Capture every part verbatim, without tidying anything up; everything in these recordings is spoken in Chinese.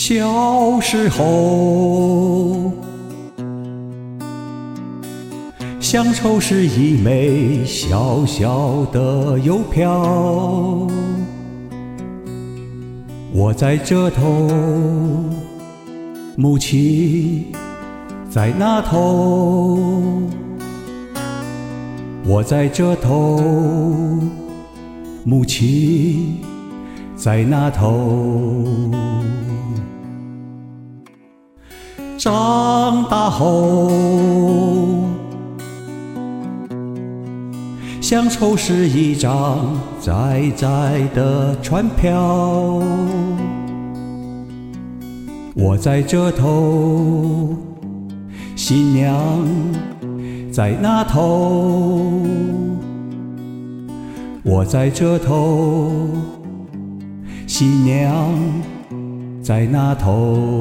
小时候，乡愁是一枚小小的邮票，我在这头，母亲在那头，我在这头，母亲在那头。长大后，乡愁是一张窄窄的船票，我在这头，新娘在那头，我在这头，新娘在那头。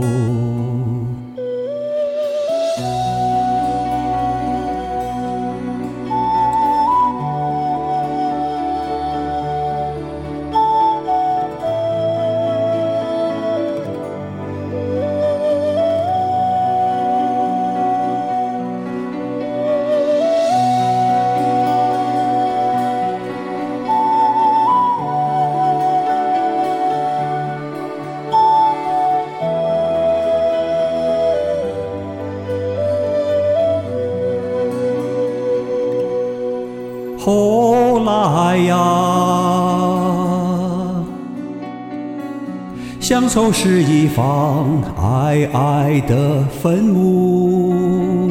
后来呀，乡愁是一方矮矮的坟墓，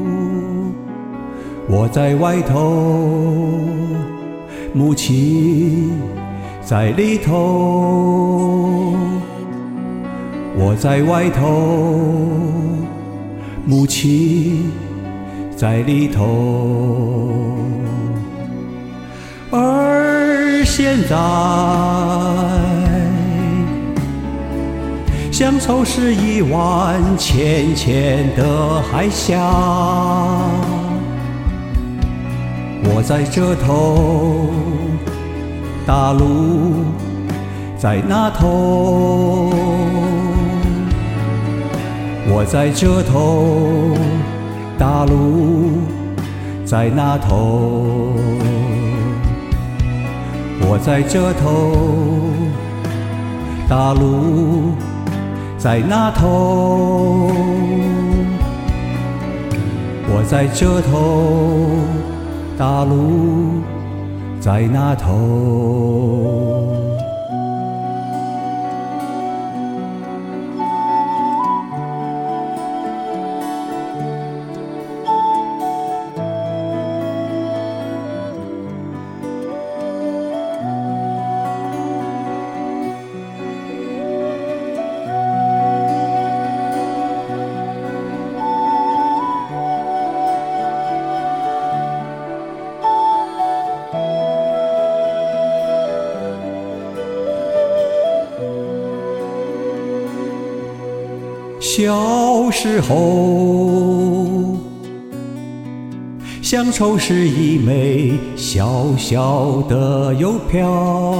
我在外头，母亲在里头，我在外头，母亲在里头。而现在，乡愁是一湾浅浅的海峡，我在这头，大陆在那头，我在这头，大陆在那头，我在这头，大陆在那头，我在这头，大陆在那头。小时候，乡愁是一枚小小的邮票，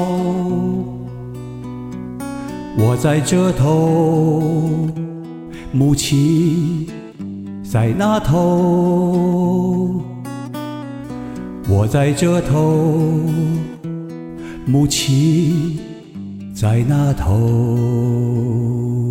我在这头，母亲在那头，我在这头，母亲在那头。